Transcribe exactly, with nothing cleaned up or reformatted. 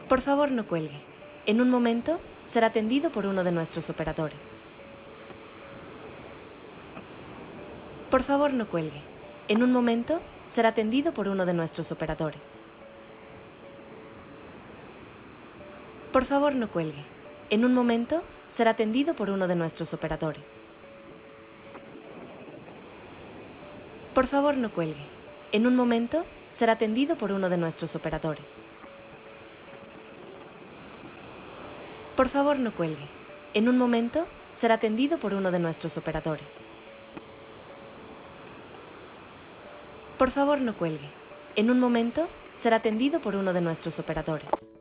Por favor, no cuelgue. En un momento será atendido por uno de nuestros operadores. Por favor, no cuelgue. En un momento será atendido por uno de nuestros operadores. Por favor, no cuelgue. En un momento será atendido por uno de nuestros operadores. Por favor, no cuelgue. En un momento será atendido por uno de nuestros operadores. Por favor, no cuelgue. En un momento será atendido por uno de nuestros operadores. Por favor, no cuelgue. En un momento será atendido por uno de nuestros operadores.